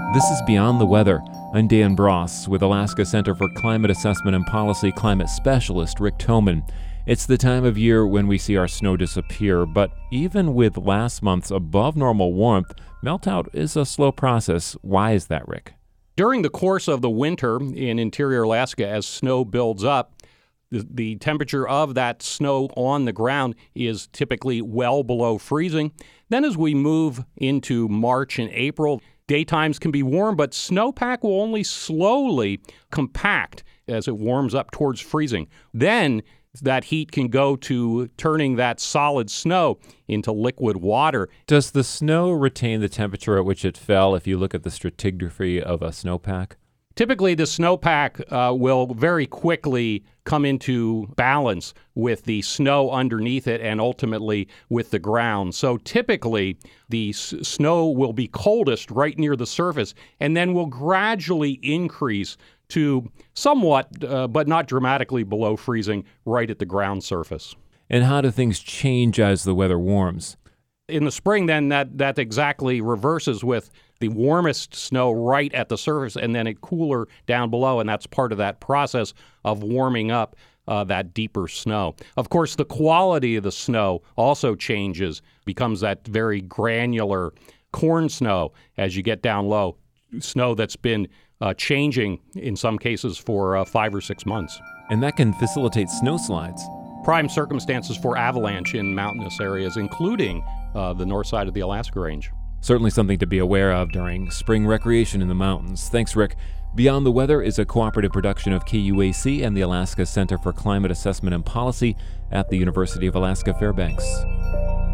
This is Beyond the Weather. I'm Dan Bross with Alaska Center for Climate Assessment and Policy climate specialist Rick Thoman. It's the time of year when we see our snow disappear, but even with last month's above normal warmth, meltout is a slow process. Why is that, Rick? During the course of the winter in interior Alaska, as snow builds up, the temperature of that snow on the ground is typically well below freezing. Then as we move into March and April, daytimes can be warm, but snowpack will only slowly compact as it warms up towards freezing. Then that heat can go to turning that solid snow into liquid water. Does the snow retain the temperature at which it fell if you look at the stratigraphy of a snowpack? Typically, the snowpack will very quickly come into balance with the snow underneath it and ultimately with the ground. So typically, the snow will be coldest right near the surface and then will gradually increase to somewhat, but not dramatically below freezing, right at the ground surface. And how do things change as the weather warms? In the spring, then, that exactly reverses with the warmest snow right at the surface and then it cooler down below, and that's part of that process of warming up that deeper snow. Of course, the quality of the snow also changes, becomes that very granular corn snow as you get down low, snow that's been changing in some cases for 5 or 6 months. And that can facilitate snowslides. Prime circumstances for avalanche in mountainous areas, including the north side of the Alaska Range. Certainly something to be aware of during spring recreation in the mountains. Thanks, Rick. Beyond the Weather is a cooperative production of KUAC and the Alaska Center for Climate Assessment and Policy at the University of Alaska Fairbanks.